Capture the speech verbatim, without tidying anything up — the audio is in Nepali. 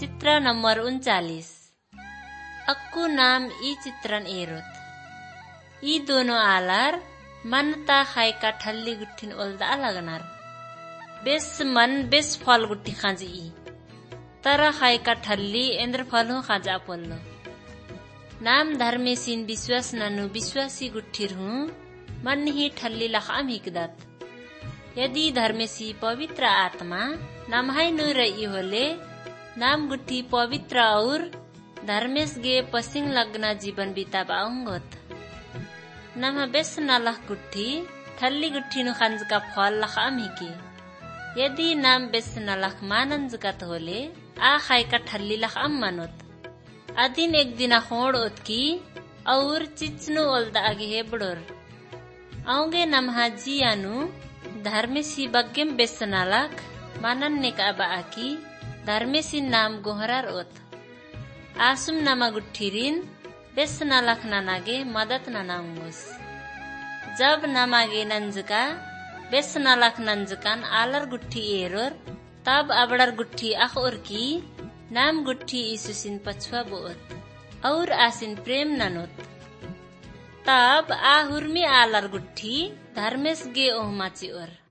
चित्र नंबर उनचालीस। अक्कू नाम ई चित्रण एरोत ई दोनों आलार मनता खाई का ठल्ली गुट्ठिन ओल्दा लगनार बेस मन बेस फल गुट्ठी खाजी ई तरा खाई का ठल्ली इंद्र फल हो खाजा पोल्लो नाम धर्मेसिन विश्वास ननु विश्वासी गुट्ठिर हूँ मन ही ठल्ली लखाम हिकदत यदि धर्मेसी पवित्र आत्मा नमहाई नु रही होले नाम गुट्ठी पवित्र और धर्मेश गे पसिंग लगना जीवन बीता बाउंगोत नम बेस नलख गुट्ठी ठल्ली गुट्ठी नु खंज का फल लखाम हिके यदि नाम बेस नलख मानंज कत होले आ खाई का ठल्ली लखाम मनोत अदिन एक दिना खोड़ उतकी और चिचनु ओल्दा आगे है बड़ोर आऊंगे नमहा जियानु धर्मेसी बग्गेम बेस नलख मानन ने का बाकी धर्मेसी नाम गोहरार ओत आसुम नामा गुट्ठिरिन बेस नलख नानागे मदत नानांगोस जब नमागे नंजका बेस नलख नंजकान आलर गुट्ठी एरोर तब अबड़र गुट्ठी अखोर की नाम गुट्ठी ईसुसिन पछुआ बोत और आसिन प्रेम ननोत तब आ हुर्मी आलर गुट्ठी धर्मेश गे ओहमाची ओर